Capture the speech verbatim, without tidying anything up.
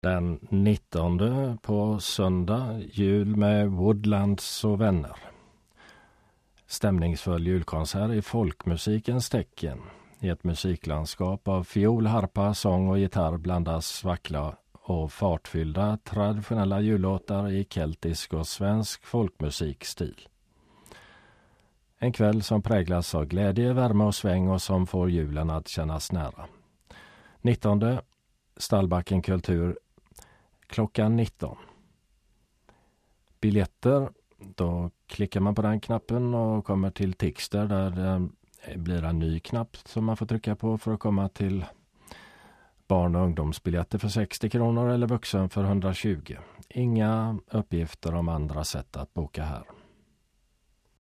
Den nittonde på söndag, jul med Woodlands och vänner. Stämningsfull julkonsert i folkmusikens tecken. I ett musiklandskap av fiol, harpa, sång och gitarr blandas vackla och fartfyllda traditionella jullåtar i keltisk och svensk folkmusikstil. En kväll som präglas av glädje, värme och sväng och som får julen att kännas nära. nittonde Stallbacken kultur klockan nitton. Biljetter, då klickar man på den knappen och kommer till Tixter där det blir en ny knapp som man får trycka på för att komma till barn- och ungdomsbiljetter för sextio kronor eller vuxen för hundratjugo. Inga uppgifter om andra sätt att boka här.